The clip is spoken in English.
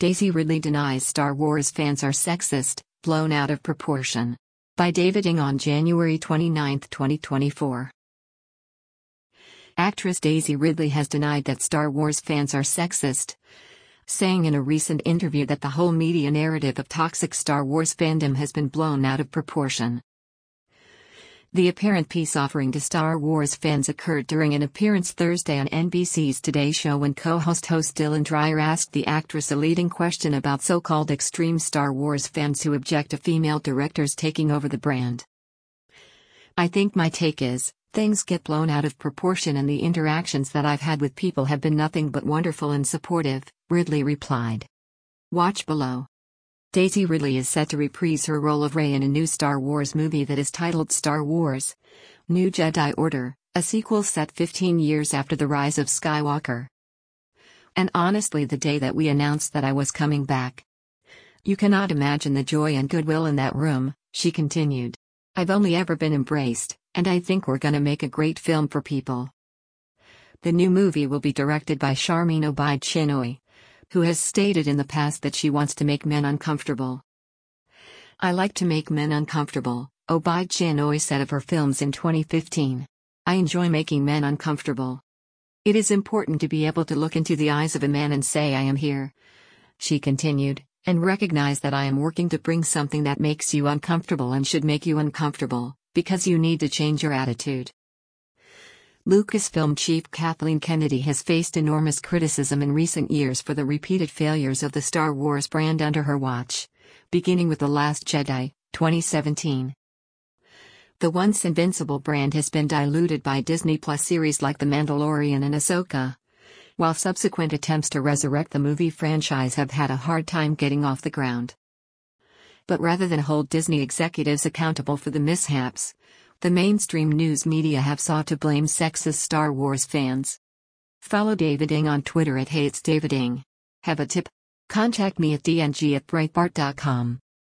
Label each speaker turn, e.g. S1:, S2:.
S1: Daisy Ridley denies Star Wars fans are sexist, blown out of proportion. By David Ng on January 29, 2024. Actress Daisy Ridley has denied that Star Wars fans are sexist, saying in a recent interview that the whole media narrative of toxic Star Wars fandom has been blown out of proportion. The apparent peace offering to Star Wars fans occurred during an appearance Thursday on NBC's Today Show when co-host Dylan Dreyer asked the actress a leading question about so-called extreme Star Wars fans who object to female directors taking over the brand. "I think my take is, things get blown out of proportion and the interactions that I've had with people have been nothing but wonderful and supportive," Ridley replied. Watch below. Daisy Ridley is set to reprise her role of Rey in a new Star Wars movie that is titled Star Wars: New Jedi Order, a sequel set 15 years after the rise of Skywalker. "And honestly, the day that we announced that I was coming back, you cannot imagine the joy and goodwill in that room," she continued. "I've only ever been embraced, and I think we're gonna make a great film for people." The new movie will be directed by Sharmeen Obaid-Chinoy, who has stated in the past that she wants to make men uncomfortable. "I like to make men uncomfortable," Obaid-Chinoy said of her films in 2015. "I enjoy making men uncomfortable. It is important to be able to look into the eyes of a man and say I am here," she continued, "and recognize that I am working to bring something that makes you uncomfortable and should make you uncomfortable, because you need to change your attitude." Lucasfilm chief Kathleen Kennedy has faced enormous criticism in recent years for the repeated failures of the Star Wars brand under her watch, beginning with The Last Jedi, 2017. The once invincible brand has been diluted by Disney Plus series like The Mandalorian and Ahsoka, while subsequent attempts to resurrect the movie franchise have had a hard time getting off the ground. But rather than hold Disney executives accountable for the mishaps, the mainstream news media have sought to blame sexist Star Wars fans. Follow David Ng on Twitter @HatesDavidNg. Have a tip? Contact me at dng@breitbart.com.